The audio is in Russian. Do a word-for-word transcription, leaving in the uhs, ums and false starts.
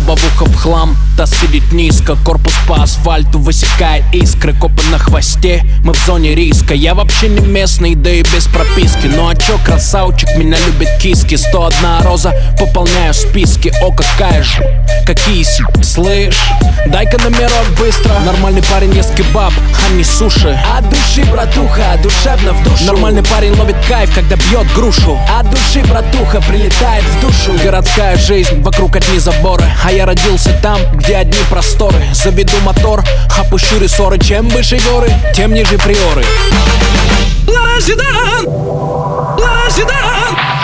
лобовуха в хлам, та сидит низко. Корпус по асфальту высекает искры. Копы на хвосте, мы в зоне риска. Я вообще не местный, да и без прописки. Ну а чё, красавчик, меня любит киски. Сто одна роза, пополняю списки. О, какая же, какие си, слышь. Дай-ка номерок быстро. Нормальный парень ест кебаб, а не суши. От души, братуха, душевно в душу. Нормальный парень ловит кайф, когда бьет грушу. От души, братуха, прилетает в душу. Городская жизнь, вокруг одни заборы. А я родился там, где одни просторы. Заведу мотор, опущу рессоры. Чем выше горы, тем ниже приоры. Лазидан! Лазидан!